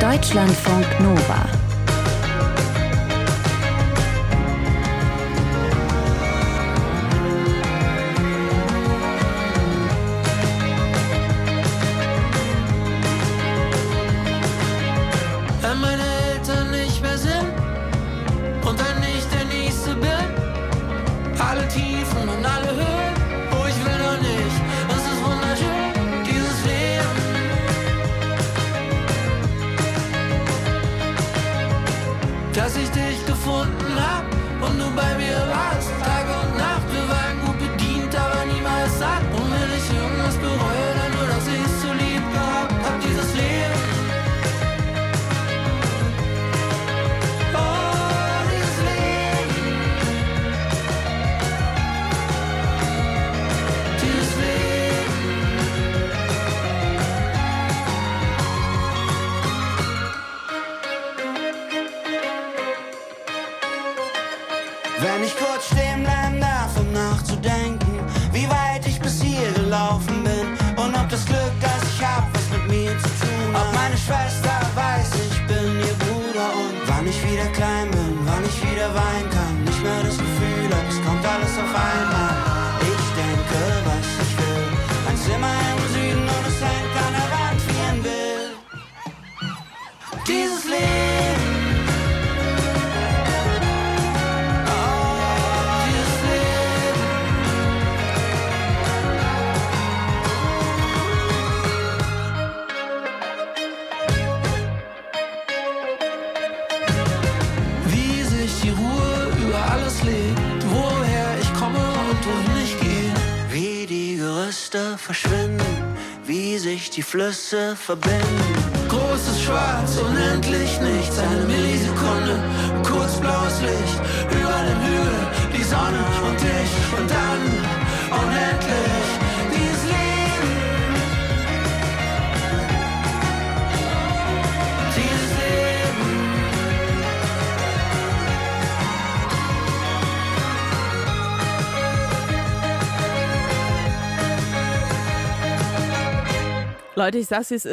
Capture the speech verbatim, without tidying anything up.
Deutschlandfunk Nova. Wenn meine Eltern nicht mehr sind und dann nicht der Nächste bin, alle Tiefen und alle Höhen, wo ich will noch nicht, es ist wunderschön, dieses Leben. Dass ich dich gefunden hab und du bei mir warst, Tag und Nacht, wir waren gut bedient, aber niemals satt. Und wenn ich irgendwas bereue, dann nur, dass ich es so lieb gehabt hab, dieses Leben. Wenn ich kurz stehen bleiben darf, um nachzudenken, wie weit ich bis hier gelaufen bin und ob das Glück, das ich hab, was mit mir zu tun hat. Ob meine Schwester weiß, ich bin ihr Bruder und wann ich wieder klein bin, wann ich wieder weinen kann, nicht mehr das Gefühl, ob es kommt alles auf einmal. Ich denke, was ich will, ein Zimmer im Süden und es hängt an der Wand wie ein Bild. Dieses Leben. Verschwinden, wie sich die Flüsse verbinden. Großes Schwarz, unendlich nichts, eine Millisekunde, kurz blaues Licht, über den Hügel, die Sonne und ich und dann unendlich dieses Leben. Dieses Leben. Leute, ich sag's, wie es ist.